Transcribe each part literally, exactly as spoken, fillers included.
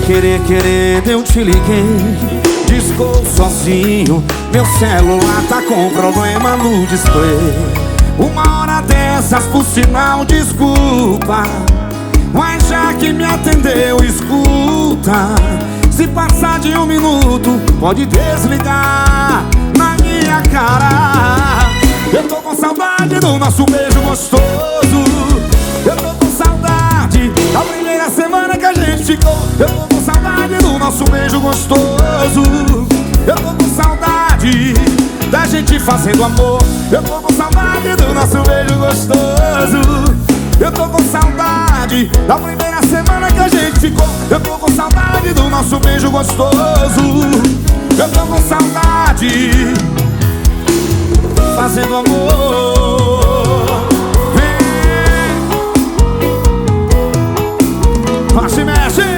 querer, querendo eu te liguei. Discou sozinho, meu celular tá com problema no display. Uma hora dessas, por sinal, desculpa, mas já que me atendeu, escuta. Se passar de um minuto, pode desligar na minha cara. Eu tô com saudade do nosso beijo gostoso. Eu tô com saudade da primeira semana que a gente ficou. Eu tô com saudade do nosso beijo gostoso. Eu tô com saudade da gente fazendo amor. Eu tô com saudade do nosso beijo gostoso. Eu tô com saudade da primeira semana que a gente ficou. Eu tô com saudade do nosso beijo gostoso. Eu tô com saudade fazendo amor. Vem, mexe, mexe.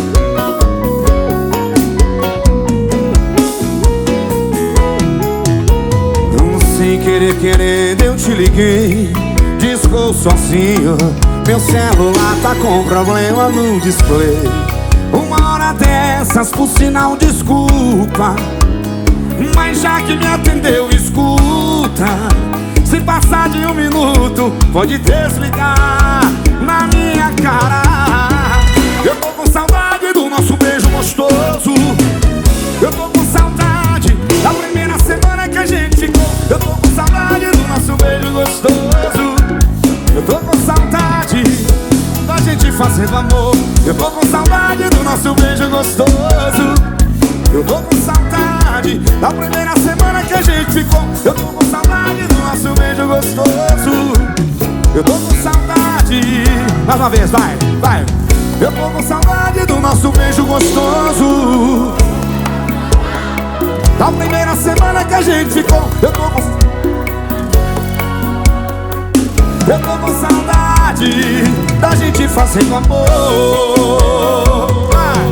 Sem querer, querendo eu te liguei. Discou sozinho, meu celular tá com problema no display. Uma hora dessas, por sinal, desculpa, mas já que me atendeu, escuta. Se passar de um minuto, pode desligar na minha cara. Eu tô com saudade do nosso beijo gostoso. Eu tô com saudade da primeira semana que a gente ficou. Eu tô com saudade do nosso beijo gostoso. Eu tô com saudade da gente fazendo amor. Eu tô com saudade do nosso beijo gostoso. Eu tô com saudade da primeira semana que a gente ficou. Eu tô com saudade do nosso beijo gostoso. Eu tô com saudade. Mais uma vez, vai, vai. Eu tô com saudade do nosso beijo gostoso. Da primeira semana que a gente ficou. Eu tô com Eu tô com saudade da gente fazendo amor. Vai.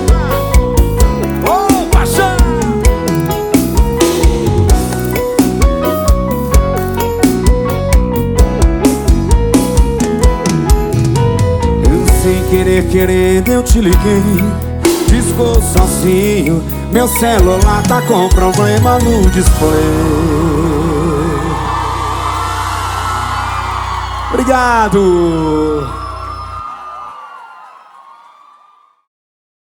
Oh, paixão. Eu sem querer, querendo eu te liguei. Discou sozinho, meu celular tá com problema no display. Obrigado!